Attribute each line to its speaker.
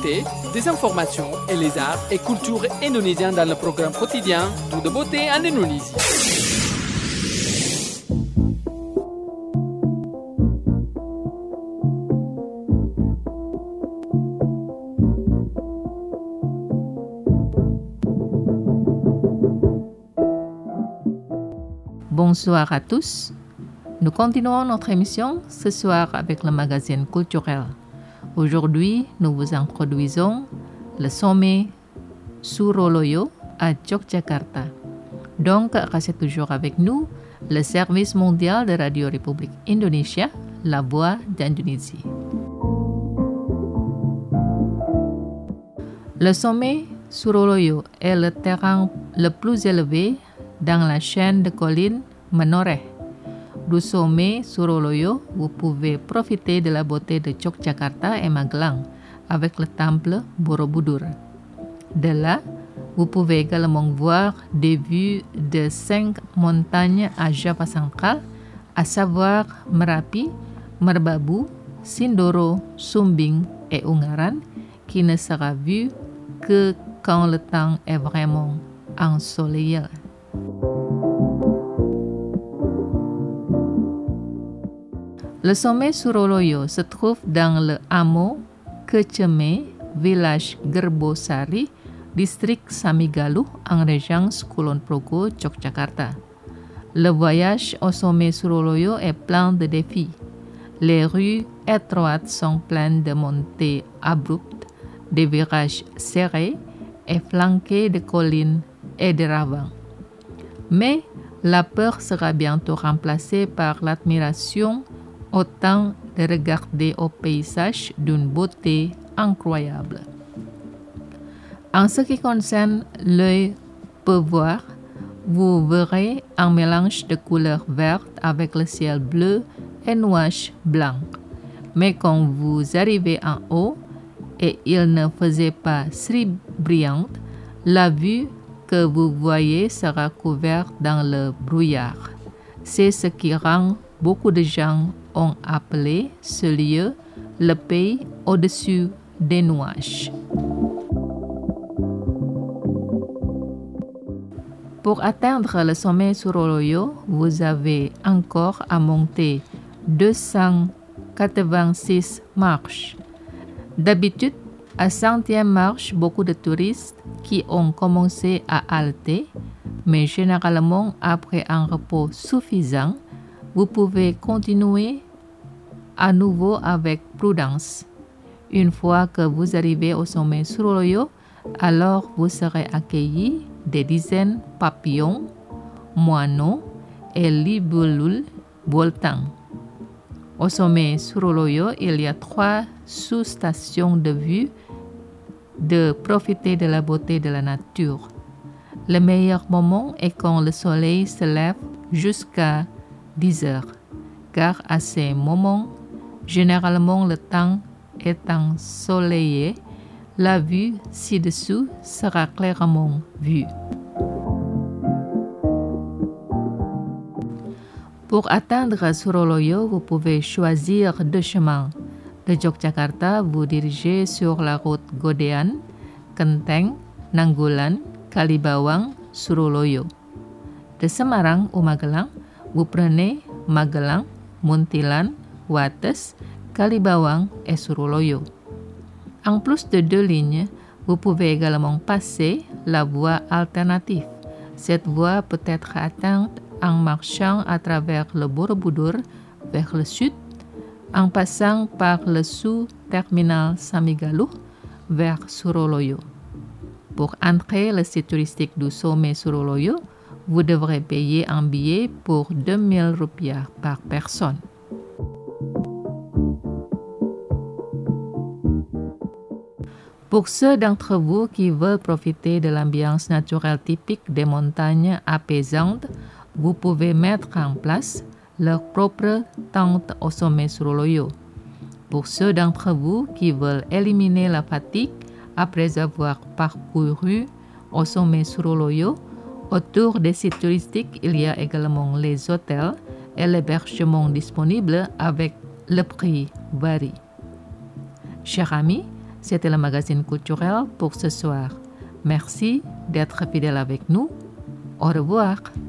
Speaker 1: l'actualité, des informations et les arts et cultures indonésiens dans le programme quotidien Tout de beauté en Indonésie.
Speaker 2: Bonsoir à tous. Nous continuons notre émission ce soir avec le magazine culturel. Aujourd'hui, nous vous introduisons le sommet Suroloyo à Yogyakarta. Donc, restez toujours avec nous, le service mondial de Radio République Indonésia, la voix d'Indonésie. Le sommet Suroloyo est le terrain le plus élevé dans la chaîne de collines Menoreh. Du sommet Suroloyo, vous pouvez profiter de la beauté de Yogyakarta et Magelang avec le temple Borobudur. De là, vous pouvez également voir des vues de 5 montagnes à Java central, à savoir Merapi, Merbabu, Sindoro, Sumbing et Ungaran, qui ne sera vue que quand le temps est vraiment ensoleillé. Le sommet Suroloyo se trouve dans le hameau Keceme, village Gerbosari, district Samigaluh, en région Kulon Progo, Yogyakarta. Le voyage au sommet Suroloyo est plein de défis. Les rues étroites sont pleines de montées abruptes, des virages serrés et flanqués de collines et de ravins. Mais la peur sera bientôt remplacée par l'admiration autant de regarder au paysage d'une beauté incroyable. En ce qui concerne l'œil peut voir, vous verrez un mélange de couleurs vertes avec le ciel bleu et nuages blancs. Mais quand vous arrivez en haut et il ne faisait pas si brillante, la vue que vous voyez sera couverte dans le brouillard. C'est ce qui rend beaucoup de gens ont appelé ce lieu le pays au-dessus des nuages. Pour atteindre le sommet Suroloyo, vous avez encore à monter 286 marches. D'habitude, à 100e marche, beaucoup de touristes qui ont commencé à halter, mais généralement après un repos suffisant, vous pouvez continuer à nouveau avec prudence. Une fois que vous arrivez au sommet Suroloyo, alors vous serez accueillis des dizaines de papillons, moineaux et libellules voltants. Au sommet Suroloyo, il y a 3 sous-stations de vue de profiter de la beauté de la nature. Le meilleur moment est quand le soleil se lève jusqu'à 10 heures, car à ces moments, généralement le temps est ensoleillé, la vue ci-dessous sera clairement vue. Pour atteindre Suroloyo, vous pouvez choisir 2 chemins. De Yogyakarta, vous dirigez sur la route Godean, Kenteng, Nanggulan, Kalibawang, Suroloyo. De Semarang ou Magelang, vous prenez Magelang, Muntilan, Wates, Kalibawang et Suroloyo. En plus de 2 lignes, vous pouvez également passer la voie alternative. Cette voie peut être atteinte en marchant à travers le Borobudur vers le sud, en passant par le sous-terminal Samigaluh vers Suroloyo. Pour entrer le site touristique du sommet Suroloyo, vous devrez payer un billet pour 2000 rupiah par personne. Pour ceux d'entre vous qui veulent profiter de l'ambiance naturelle typique des montagnes apaisantes, vous pouvez mettre en place leur propre tente au sommet Suroloyo. Pour ceux d'entre vous qui veulent éliminer la fatigue après avoir parcouru au sommet Suroloyo, autour des sites touristiques, il y a également les hôtels et l'hébergement disponible avec le prix varie. Chers amis, C'était le magazine culturel pour ce soir. Merci d'être fidèle avec nous. Au revoir.